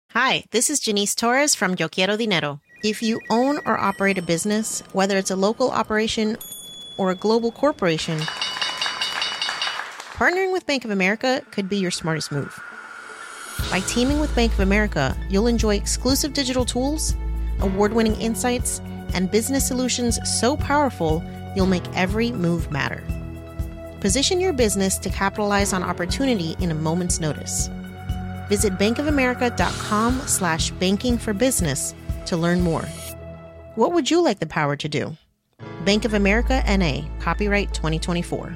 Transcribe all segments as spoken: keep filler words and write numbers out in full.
Hi, this is Janice Torres from Yo Quiero Dinero. If you own or operate a business, whether it's a local operation or a global corporation, partnering with Bank of America could be your smartest move. By teaming with Bank of America, you'll enjoy exclusive digital tools, award-winning insights, and business solutions so powerful, you'll make every move matter. Position your business to capitalize on opportunity in a moment's notice. Visit bankofamerica.com slash banking for business to learn more. What would you like the power to do? Bank of America N A, copyright twenty twenty-four.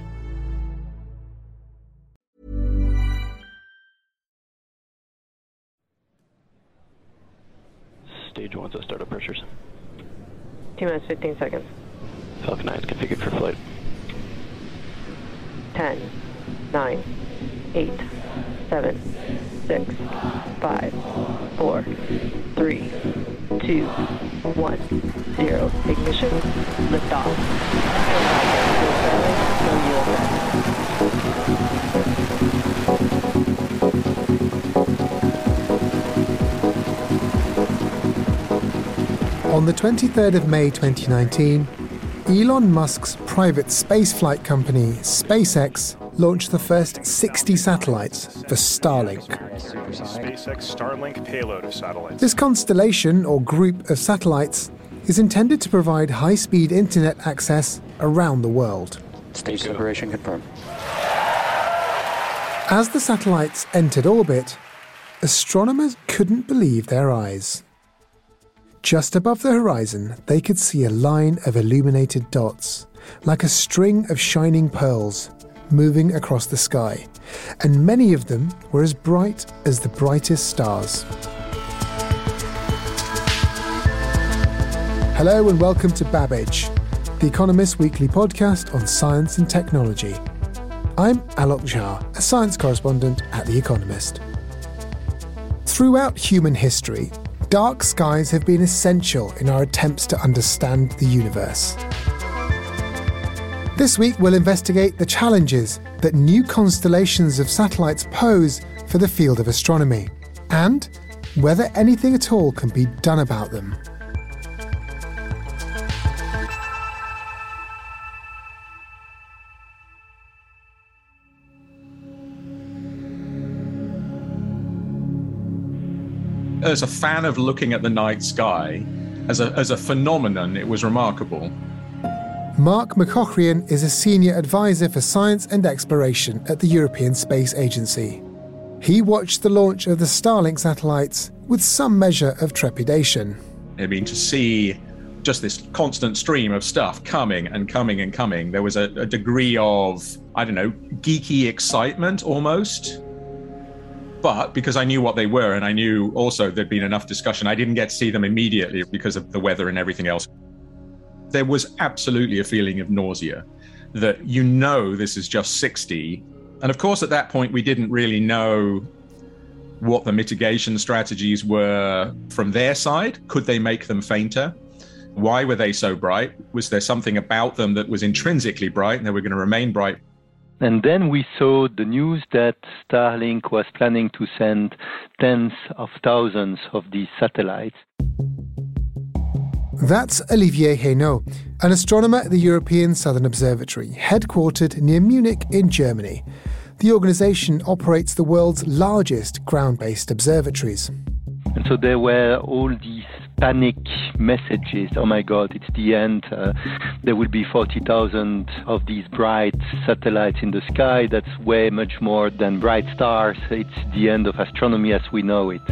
Stage one, so startup pressures. Two minutes, fifteen seconds. Falcon nine is configured for flight. ten, nine, eight, seven, six, five, four, three, two, one, zero. Ignition, liftoff. On the twenty-third of May twenty nineteen, Elon Musk's private spaceflight company, SpaceX, launched the first sixty satellites for Starlink. SpaceX Starlink payload of satellites. This constellation, or group of satellites, is intended to provide high-speed internet access around the world. Stage separation confirmed. As the satellites entered orbit, astronomers couldn't believe their eyes. Just above the horizon, they could see a line of illuminated dots, like a string of shining pearls, moving across the sky, and many of them were as bright as the brightest stars. Hello and welcome to Babbage, The Economist's weekly podcast on science and technology. I'm Alok Jha, a science correspondent at The Economist. Throughout human history, dark skies have been essential in our attempts to understand the universe. This week we'll investigate the challenges that new constellations of satellites pose for the field of astronomy, and whether anything at all can be done about them. As a fan of looking at the night sky, as a, as a phenomenon, it was remarkable. Mark McCaughrean is a senior advisor for science and exploration at the European Space Agency. He watched the launch of the Starlink satellites with some measure of trepidation. I mean, to see just this constant stream of stuff coming and coming and coming, there was a, a degree of, I don't know, geeky excitement almost. But because I knew what they were, and I knew also there'd been enough discussion, I didn't get to see them immediately because of the weather and everything else. There was absolutely a feeling of nausea that you know this is just sixty. And of course, at that point, we didn't really know what the mitigation strategies were from their side. Could they make them fainter? Why were they so bright? Was there something about them that was intrinsically bright and they were going to remain bright? And then we saw the news that Starlink was planning to send tens of thousands of these satellites. That's Olivier Hainaut, an astronomer at the European Southern Observatory, headquartered near Munich in Germany. The organisation operates the world's largest ground-based observatories. And so there were all these panic messages. Oh my God, it's the end. Uh, there will be forty thousand of these bright satellites in the sky. That's way much more than bright stars. It's the end of astronomy as we know it.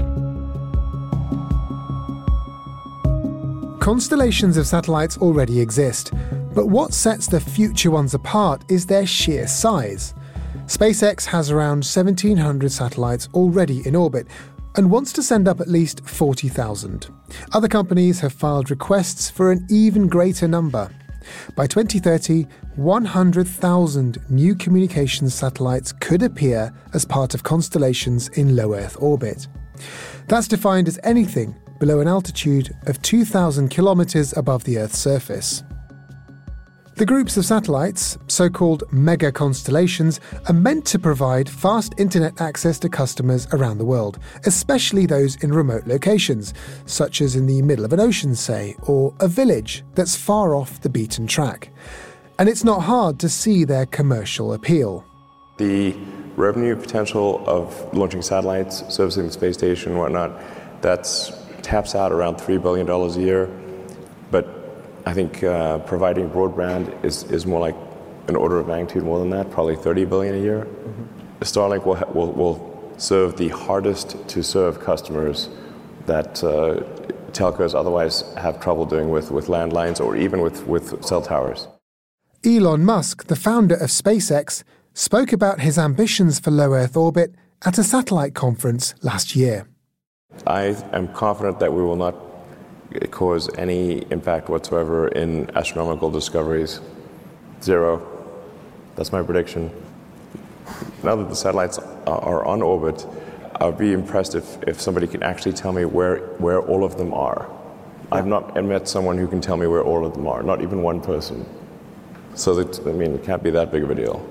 Constellations of satellites already exist, but what sets the future ones apart is their sheer size. SpaceX has around seventeen hundred satellites already in orbit, and wants to send up at least forty thousand. Other companies have filed requests for an even greater number. By twenty thirty, one hundred thousand new communications satellites could appear as part of constellations in low Earth orbit. That's defined as anything below an altitude of two thousand kilometres above the Earth's surface. The groups of satellites, so-called mega constellations, are meant to provide fast internet access to customers around the world, especially those in remote locations, such as in the middle of an ocean, say, or a village that's far off the beaten track. And it's not hard to see their commercial appeal. The revenue potential of launching satellites, servicing the space station and whatnot, that's taps out around three billion dollars a year. But I think uh, providing broadband is, is more like an order of magnitude more than that, probably thirty billion dollars a year. Mm-hmm. Starlink will, will, will serve the hardest to serve customers that uh, telcos otherwise have trouble doing with, with landlines or even with, with cell towers. Elon Musk, the founder of SpaceX, spoke about his ambitions for low Earth orbit at a satellite conference last year. I am confident that we will not cause any impact whatsoever in astronomical discoveries. Zero. That's my prediction. Now that the satellites are on orbit, I would be impressed if, if somebody can actually tell me where, where all of them are. I've not met someone who can tell me where all of them are, not even one person. So, that, I mean, it can't be that big of a deal.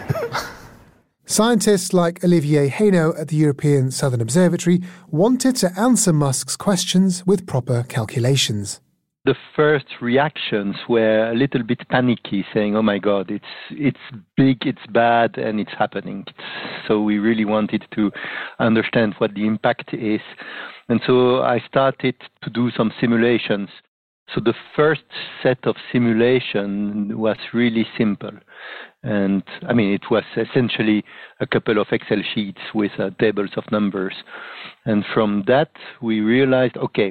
Scientists like Olivier Hainaut at the European Southern Observatory wanted to answer Musk's questions with proper calculations. The first reactions were a little bit panicky, saying, oh my God, it's it's big, it's bad, and it's happening. So we really wanted to understand what the impact is. And so I started to do some simulations. So the first set of simulation was really simple. And I mean, it was essentially a couple of Excel sheets with uh, tables of numbers. And from that, we realized, okay,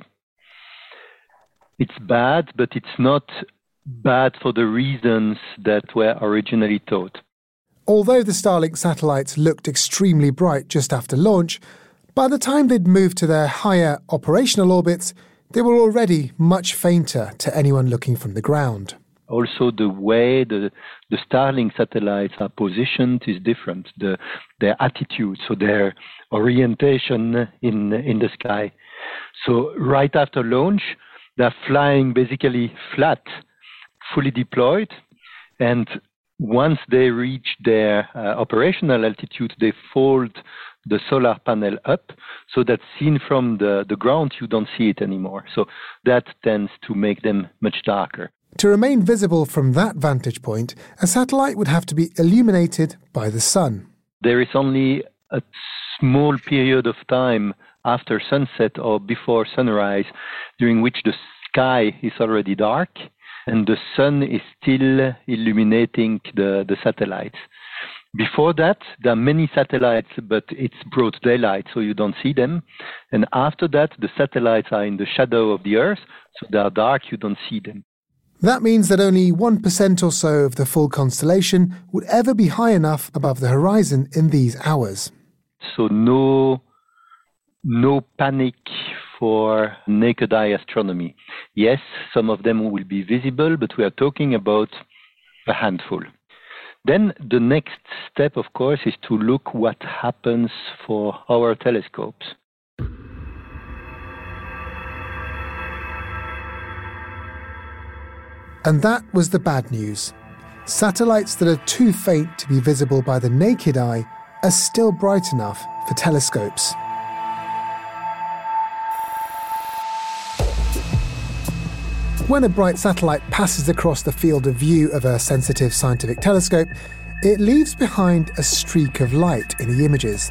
it's bad, but it's not bad for the reasons that were originally thought. Although the Starlink satellites looked extremely bright just after launch, by the time they'd moved to their higher operational orbits, they were already much fainter to anyone looking from the ground. Also, the way the, the Starlink satellites are positioned is different. The, their attitude, so their orientation in, in the sky. So right after launch, they're flying basically flat, fully deployed, and once they reach their uh, operational altitude, they fold the solar panel up so that seen from the, the ground, you don't see it anymore. So that tends to make them much darker. To remain visible from that vantage point, a satellite would have to be illuminated by the sun. There is only a small period of time after sunset or before sunrise during which the sky is already dark and the sun is still illuminating the, the satellites. Before that, there are many satellites, but it's broad daylight, so you don't see them. And after that, the satellites are in the shadow of the Earth, so they are dark, you don't see them. That means that only one percent or so of the full constellation would ever be high enough above the horizon in these hours. So no, no panic for naked eye astronomy. Yes, some of them will be visible, but we are talking about a handful. Then the next step, of course, is to look what happens for our telescopes. And that was the bad news. Satellites that are too faint to be visible by the naked eye are still bright enough for telescopes. When a bright satellite passes across the field of view of a sensitive scientific telescope, it leaves behind a streak of light in the images.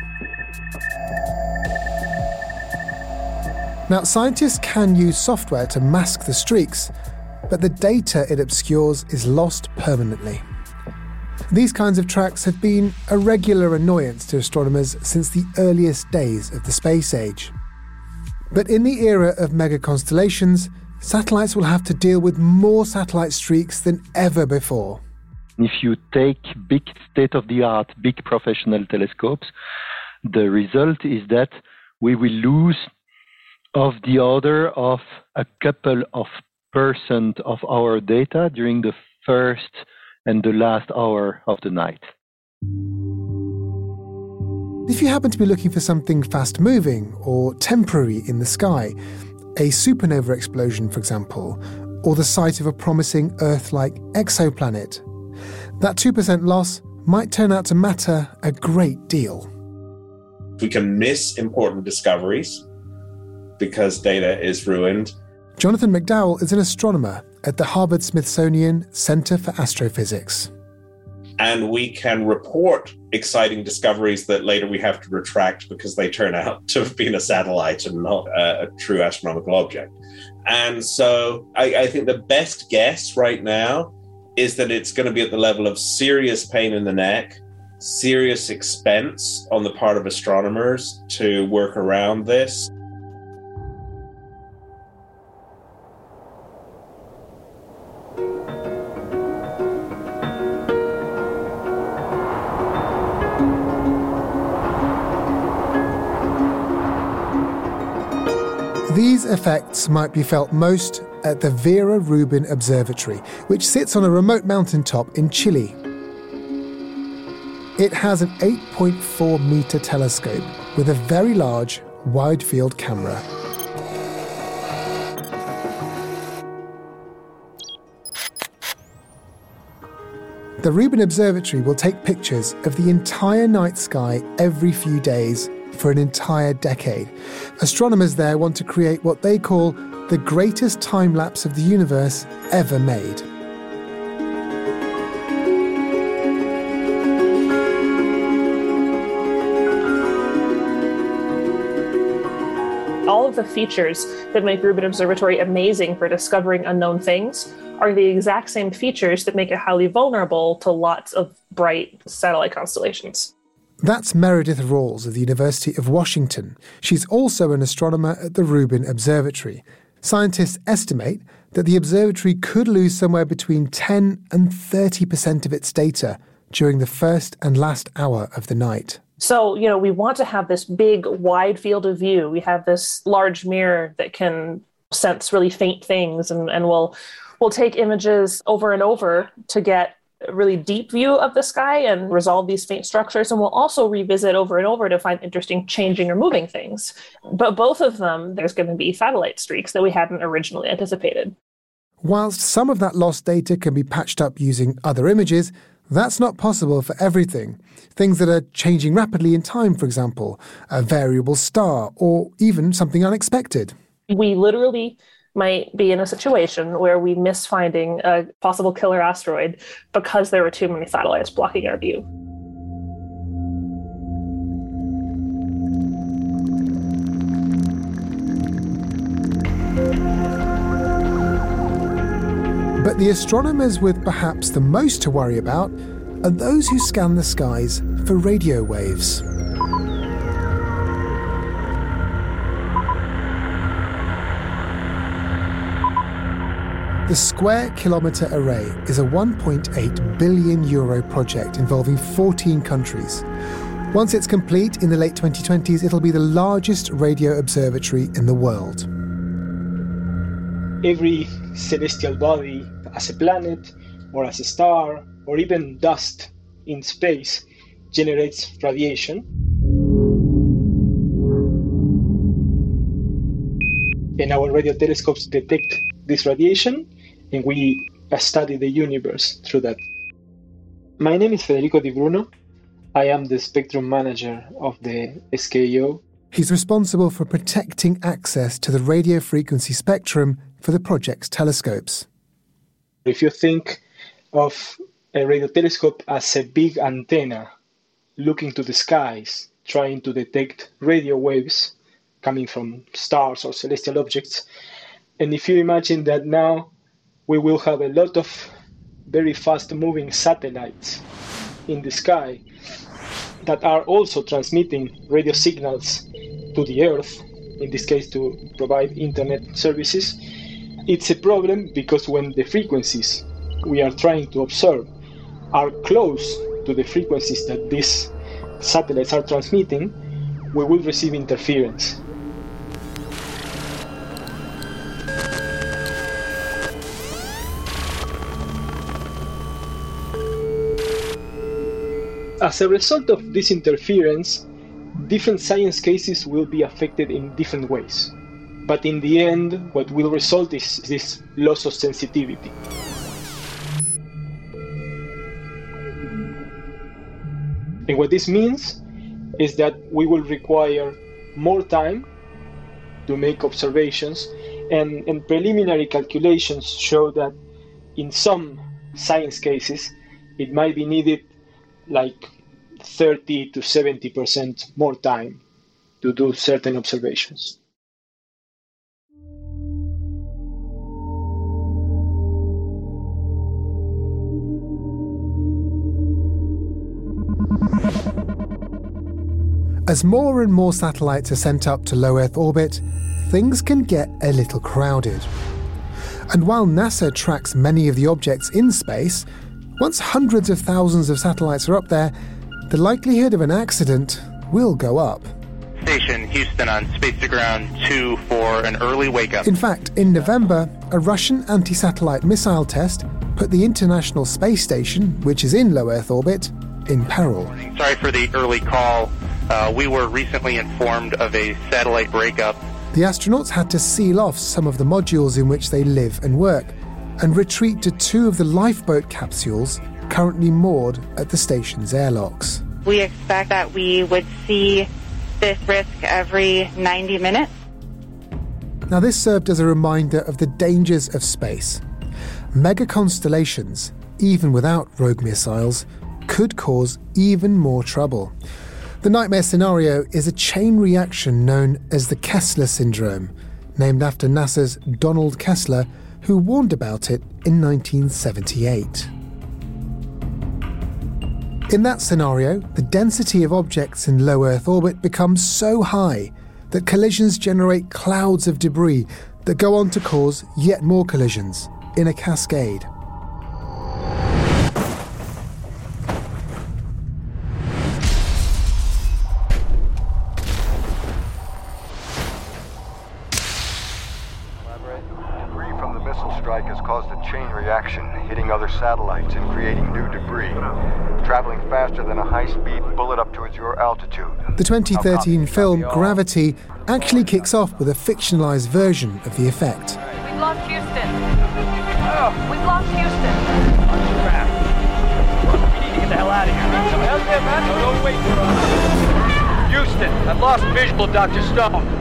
Now, scientists can use software to mask the streaks, but the data it obscures is lost permanently. These kinds of tracks have been a regular annoyance to astronomers since the earliest days of the space age. But in the era of mega constellations, satellites will have to deal with more satellite streaks than ever before. If you take big state-of-the-art, big professional telescopes, the result is that we will lose of the order of a couple of percent of our data during the first and the last hour of the night. If you happen to be looking for something fast-moving or temporary in the sky, a supernova explosion, for example, or the site of a promising Earth-like exoplanet. That two percent loss might turn out to matter a great deal. We can miss important discoveries because data is ruined. Jonathan McDowell is an astronomer at the Harvard-Smithsonian Center for Astrophysics. And we can report exciting discoveries that later we have to retract because they turn out to have been a satellite and not a, a true astronomical object. And so I, I think the best guess right now is that it's going to be at the level of serious pain in the neck, serious expense on the part of astronomers to work around this. These effects might be felt most at the Vera Rubin Observatory, which sits on a remote mountaintop in Chile. It has an eight point four metre telescope with a very large, wide-field camera. The Rubin Observatory will take pictures of the entire night sky every few days for an entire decade. Astronomers there want to create what they call the greatest time-lapse of the universe ever made. All of the features that make Rubin Observatory amazing for discovering unknown things are the exact same features that make it highly vulnerable to lots of bright satellite constellations. That's Meredith Rawls of the University of Washington. She's also an astronomer at the Rubin Observatory. Scientists estimate that the observatory could lose somewhere between ten and thirty percent of its data during the first and last hour of the night. So, you know, we want to have this big, wide field of view. We have this large mirror that can sense really faint things, and, and we'll, we'll take images over and over to get a really deep view of the sky and resolve these faint structures. And we'll also revisit over and over to find interesting changing or moving things. But both of them, there's going to be satellite streaks that we hadn't originally anticipated. Whilst some of that lost data can be patched up using other images, that's not possible for everything. Things that are changing rapidly in time, for example, a variable star, or even something unexpected. We literally might be in a situation where we miss finding a possible killer asteroid because there were too many satellites blocking our view. But the astronomers with perhaps the most to worry about are those who scan the skies for radio waves. The Square Kilometre Array is a one point eight billion euro project involving fourteen countries. Once it's complete in the late twenty twenties, it'll be the largest radio observatory in the world. Every celestial body, as a planet or as a star or even dust in space, generates radiation. And our radio telescopes detect this radiation, and we study the universe through that. My name is Federico Di Bruno. I am the spectrum manager of the S K O. He's responsible for protecting access to the radio frequency spectrum for the project's telescopes. If you think of a radio telescope as a big antenna looking to the skies, trying to detect radio waves coming from stars or celestial objects, and if you imagine that now we will have a lot of very fast-moving satellites in the sky that are also transmitting radio signals to the Earth, in this case to provide internet services, it's a problem because when the frequencies we are trying to observe are close to the frequencies that these satellites are transmitting, we will receive interference. As a result of this interference, different science cases will be affected in different ways. But in the end, what will result is this loss of sensitivity. And what this means is that we will require more time to make observations, and, and preliminary calculations show that in some science cases, it might be needed like thirty to seventy percent more time to do certain observations. As more and more satellites are sent up to low Earth orbit, things can get a little crowded. And while NASA tracks many of the objects in space, once hundreds of thousands of satellites are up there, the likelihood of an accident will go up. Station Houston on Space to Ground two for an early wake-up. In fact, in November, a Russian anti-satellite missile test put the International Space Station, which is in low Earth orbit, in peril. Sorry for the early call. Uh, we were recently informed of a satellite breakup. The astronauts had to seal off some of the modules in which they live and work and retreat to two of the lifeboat capsules currently moored at the station's airlocks. We expect that we would see this risk every ninety minutes. Now, this served as a reminder of the dangers of space. Mega constellations, even without rogue missiles, could cause even more trouble. The nightmare scenario is a chain reaction known as the Kessler syndrome, named after NASA's Donald Kessler, who warned about it in nineteen seventy-eight. In that scenario, the density of objects in low Earth orbit becomes so high that collisions generate clouds of debris that go on to cause yet more collisions in a cascade. Has caused a chain reaction, hitting other satellites and creating new debris, traveling faster than a high-speed bullet up towards your altitude. The twenty thirteen film Gravity actually kicks off with a fictionalized version of the effect. We've lost Houston. Oh, we've lost Houston. Crap. We need to get the hell out of here. Some help there, man? No, don't wait for us. Houston, I've lost visual of Doctor Stone.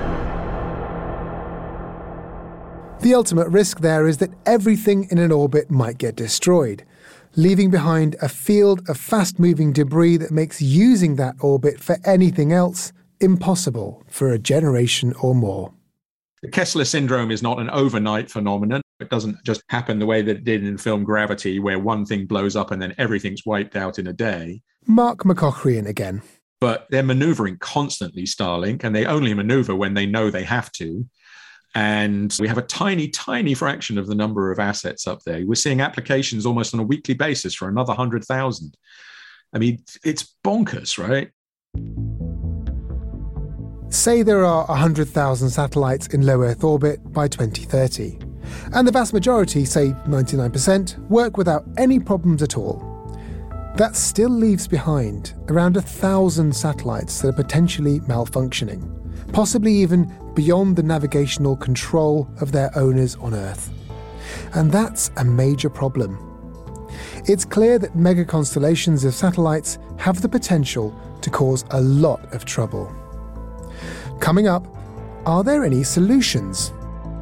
The ultimate risk there is that everything in an orbit might get destroyed, leaving behind a field of fast-moving debris that makes using that orbit for anything else impossible for a generation or more. The Kessler syndrome is not an overnight phenomenon. It doesn't just happen the way that it did in film Gravity, where one thing blows up and then everything's wiped out in a day. Mark McCaughrean again. But they're maneuvering constantly, Starlink, and they only maneuver when they know they have to. And we have a tiny, tiny fraction of the number of assets up there. We're seeing applications almost on a weekly basis for another one hundred thousand. I mean, it's bonkers, right? Say there are one hundred thousand satellites in low Earth orbit by twenty thirty. And the vast majority, say ninety-nine percent, work without any problems at all. That still leaves behind around one thousand satellites that are potentially malfunctioning, possibly even beyond the navigational control of their owners on Earth. And that's a major problem. It's clear that mega constellations of satellites have the potential to cause a lot of trouble. Coming up, are there any solutions?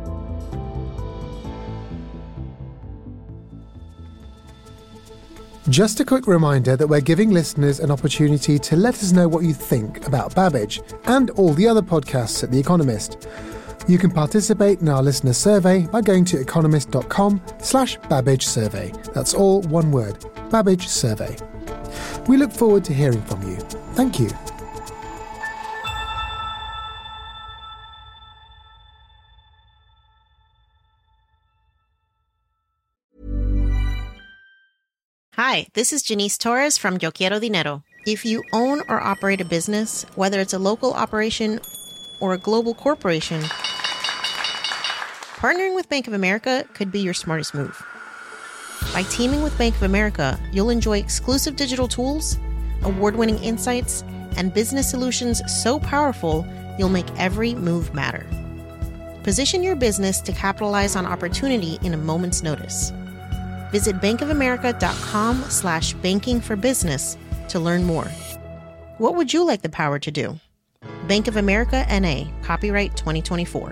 Just a quick reminder that we're giving listeners an opportunity to let us know what you think about Babbage and all the other podcasts at The Economist. You can participate in our listener survey by going to economist.com slash Babbage survey. That's all one word, Babbage survey. We look forward to hearing from you. Thank you. Hi, this is Janice Torres from Yo Quiero Dinero. If you own or operate a business, whether it's a local operation or a global corporation, partnering with Bank of America could be your smartest move. By teaming with Bank of America, you'll enjoy exclusive digital tools, award-winning insights, and business solutions so powerful you'll make every move matter. Position your business to capitalize on opportunity in a moment's notice. Visit bankofamerica.com slash banking for business to learn more. What would you like the power to do? Bank of America N A, copyright twenty twenty-four.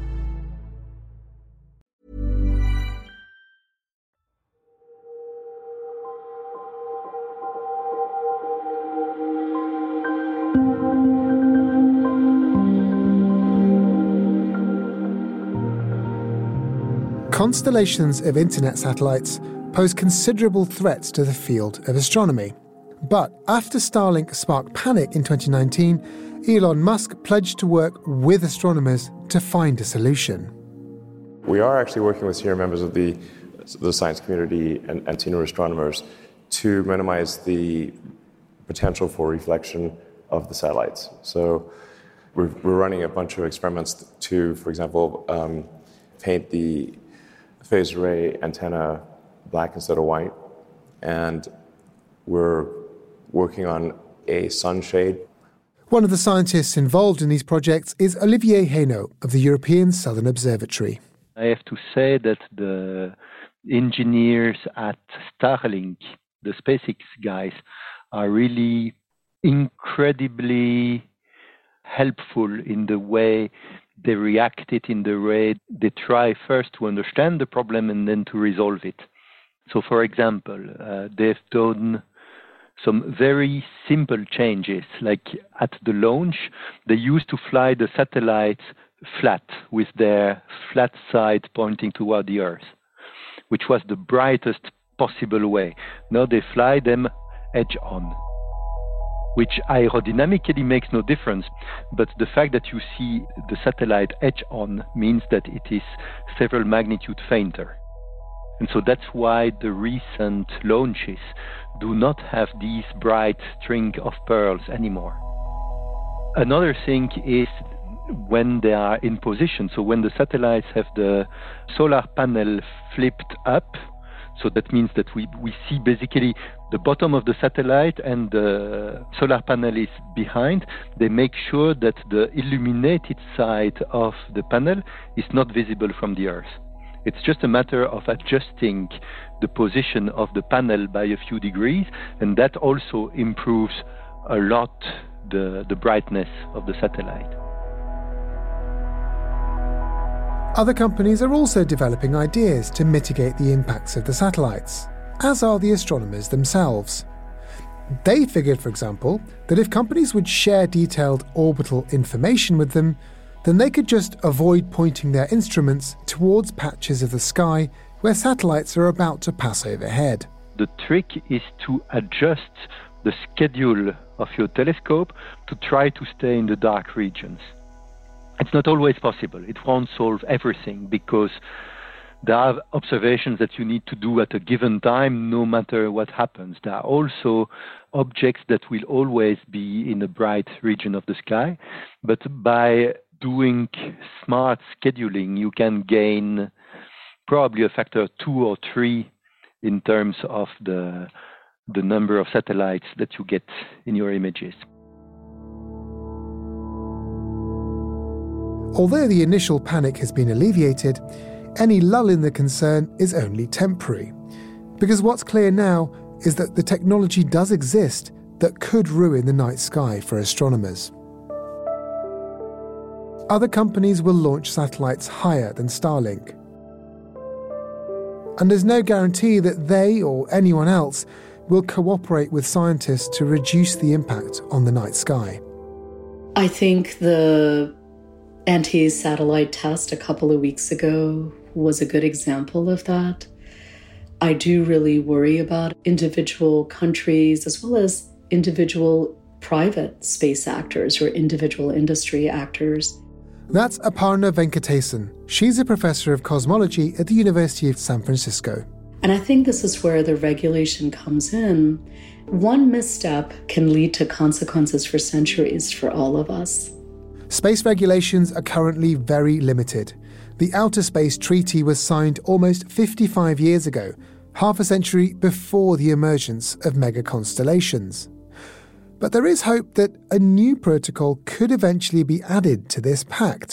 Constellations of internet satellites pose considerable threats to the field of astronomy. But after Starlink sparked panic in twenty nineteen, Elon Musk pledged to work with astronomers to find a solution. We are actually working with senior members of the, the science community and, and senior astronomers to minimize the potential for reflection of the satellites. So we're, we're running a bunch of experiments to, for example, um, paint the phased array antenna black instead of white. And we're working on a sunshade. One of the scientists involved in these projects is Olivier Hainaut of the European Southern Observatory. I have to say that the engineers at Starlink, the SpaceX guys, are really incredibly helpful in the way they react it, in the way they try first to understand the problem and then to resolve it. So, for example, uh, they've done some very simple changes, like at the launch, they used to fly the satellites flat, with their flat side pointing toward the Earth, which was the brightest possible way. Now they fly them edge on, which aerodynamically makes no difference, but the fact that you see the satellite edge on means that it is several magnitude fainter. And so that's why the recent launches do not have these bright string of pearls anymore. Another thing is when they are in position. So when the satellites have the solar panel flipped up, so that means that we, we see basically the bottom of the satellite and the solar panel is behind. They make sure that the illuminated side of the panel is not visible from the Earth. It's just a matter of adjusting the position of the panel by a few degrees, and that also improves a lot the, the brightness of the satellite. Other companies are also developing ideas to mitigate the impacts of the satellites, as are the astronomers themselves. They figured, for example, that if companies would share detailed orbital information with them, then they could just avoid pointing their instruments towards patches of the sky where satellites are about to pass overhead. The trick is to adjust the schedule of your telescope to try to stay in the dark regions. It's not always possible. It won't solve everything because there are observations that you need to do at a given time no matter what happens. There are also objects that will always be in a bright region of the sky, but by doing smart scheduling, you can gain probably a factor of two or three in terms of the, the number of satellites that you get in your images. Although the initial panic has been alleviated, any lull in the concern is only temporary. Because what's clear now is that the technology does exist that could ruin the night sky for astronomers. Other companies will launch satellites higher than Starlink. And there's no guarantee that they or anyone else will cooperate with scientists to reduce the impact on the night sky. I think the anti-satellite test a couple of weeks ago was a good example of that. I do really worry about individual countries as well as individual private space actors or individual industry actors. That's Aparna Venkatesan. She's a professor of cosmology at the University of San Francisco. And I think this is where the regulation comes in. One misstep can lead to consequences for centuries for all of us. Space regulations are currently very limited. The Outer Space Treaty was signed almost fifty-five years ago, half a century before the emergence of megaconstellations. But there is hope that a new protocol could eventually be added to this pact.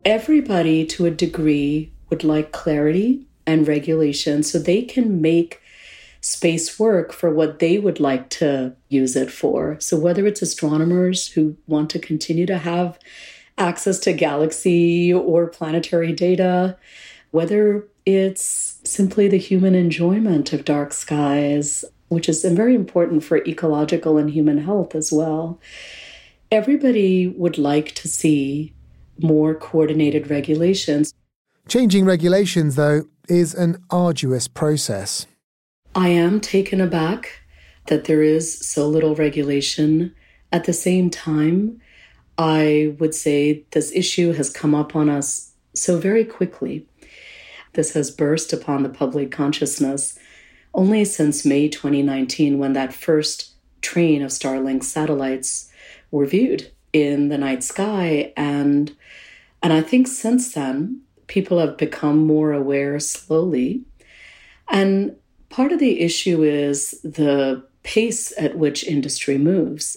everybody, to a degree, would like clarity and regulation so they can make space work for what they would like to use it for. So whether it's astronomers who want to continue to have access to galaxy or planetary data, whether it's simply the human enjoyment of dark skies, which is very important for ecological and human health as well. Everybody would like to see more coordinated regulations. Changing regulations, though, is an arduous process. I am taken aback that there is so little regulation. At the same time, I would say this issue has come up on us so very quickly. This has burst upon the public consciousness only since May twenty nineteen, when that first train of Starlink satellites were viewed in the night sky. And, and I think since then, people have become more aware slowly. And part of the issue is the pace at which industry moves.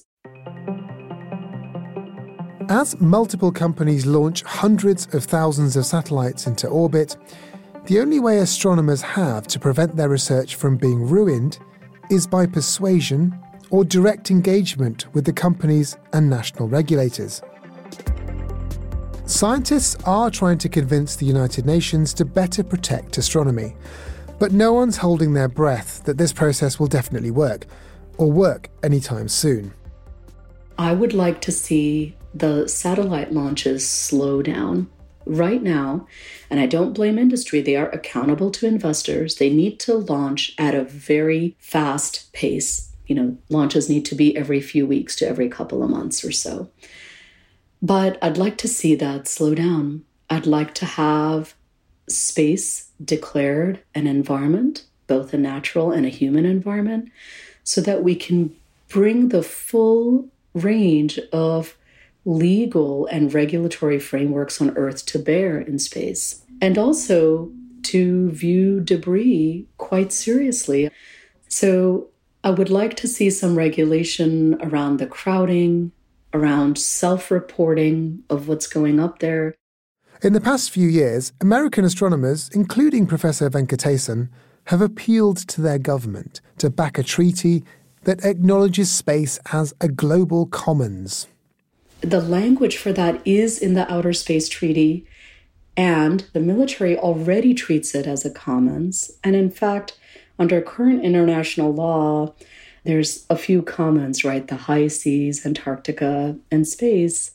As multiple companies launch hundreds of thousands of satellites into orbit, the only way astronomers have to prevent their research from being ruined is by persuasion or direct engagement with the companies and national regulators. Scientists are trying to convince the United Nations to better protect astronomy, but no one's holding their breath that this process will definitely work, or work anytime soon. I would like to see the satellite launches slow down. Right now, and I don't blame industry, they are accountable to investors. They need to launch at a very fast pace. You know, launches need to be every few weeks to every couple of months or so. But I'd like to see that slow down. I'd like to have space declared an environment, both a natural and a human environment, so that we can bring the full range of legal and regulatory frameworks on Earth to bear in space, and also to view debris quite seriously. So I would like to see some regulation around the crowding, around self-reporting of what's going up there. In the past few years, American astronomers, including Professor Venkatesan, have appealed to their government to back a treaty that acknowledges space as a global commons. The language for that is in the Outer Space Treaty, and the military already treats it as a commons. And in fact, under current international law, there's a few commons, right? The high seas, Antarctica, and space.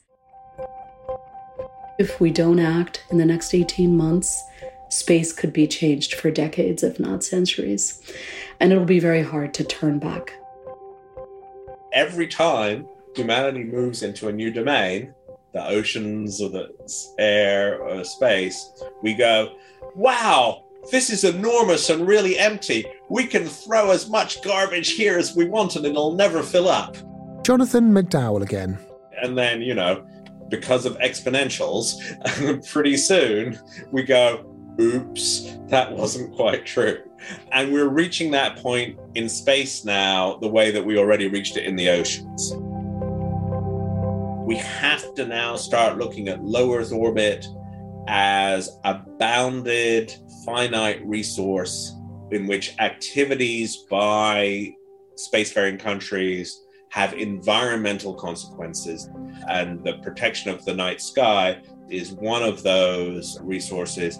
If we don't act in the next eighteen months, space could be changed for decades, if not centuries. And it'll be very hard to turn back. Every time humanity moves into a new domain, the oceans or the air or space, we go, wow, this is enormous and really empty. We can throw as much garbage here as we want and it'll never fill up. Jonathan McDowell again. And then, you know, because of exponentials, pretty soon we go, oops, that wasn't quite true. And we're reaching that point in space now the way that we already reached it in the oceans. We have to now start looking at low Earth orbit as a bounded, finite resource in which activities by spacefaring countries have environmental consequences. And the protection of the night sky is one of those resources.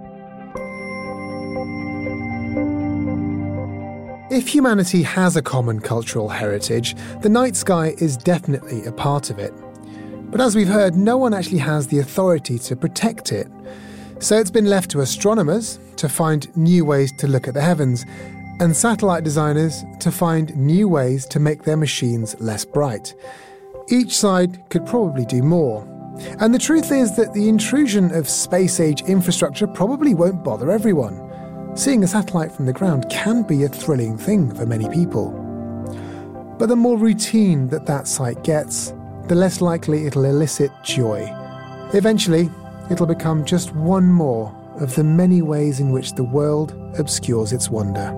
If humanity has a common cultural heritage, the night sky is definitely a part of it. But as we've heard, no one actually has the authority to protect it. So it's been left to astronomers to find new ways to look at the heavens, and satellite designers to find new ways to make their machines less bright. Each side could probably do more. And the truth is that the intrusion of space-age infrastructure probably won't bother everyone. Seeing a satellite from the ground can be a thrilling thing for many people. But the more routine that that sight gets, the less likely it'll elicit joy. Eventually, it'll become just one more of the many ways in which the world obscures its wonder.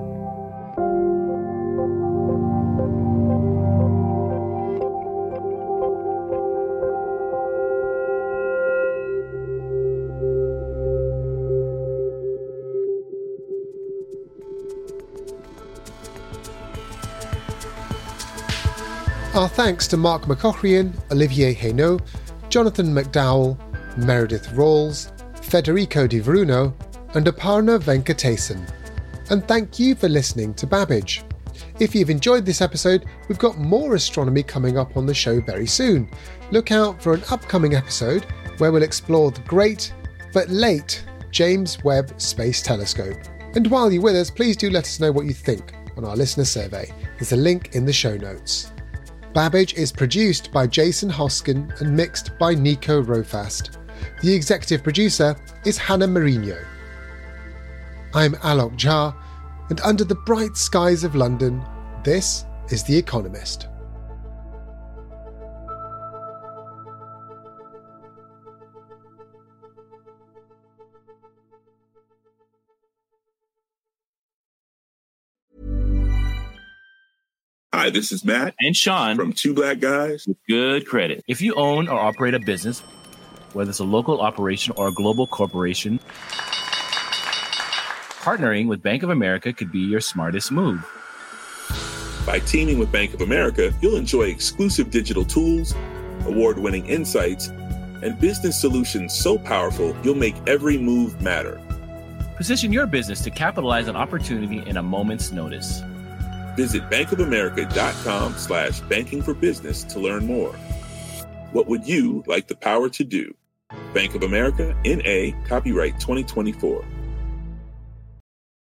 Our thanks to Mark McCaughrean, Olivier Hainaut, Jonathan McDowell, Meredith Rawls, Federico Di Bruno, and Aparna Venkatesan. And thank you for listening to Babbage. If you've enjoyed this episode, we've got more astronomy coming up on the show very soon. Look out for an upcoming episode where we'll explore the great, but late, James Webb Space Telescope. And while you're with us, please do let us know what you think on our listener survey. There's a link in the show notes. Babbage is produced by Jason Hoskin and mixed by Nico Rofast. The executive producer is Hannah Mourinho. I'm Alok Jha, and under the bright skies of London, this is The Economist. Hi, this is Matt and Sean from Two Black Guys with Good Credit. If you own or operate a business, whether it's a local operation or a global corporation, partnering with Bank of America could be your smartest move. By teaming with Bank of America, you'll enjoy exclusive digital tools, award-winning insights, and business solutions so powerful you'll make every move matter. Position your business to capitalize on opportunity in a moment's notice. Visit bankofamerica.com slash banking for business to learn more. What would you like the power to do? Bank of America, N A, copyright twenty twenty-four.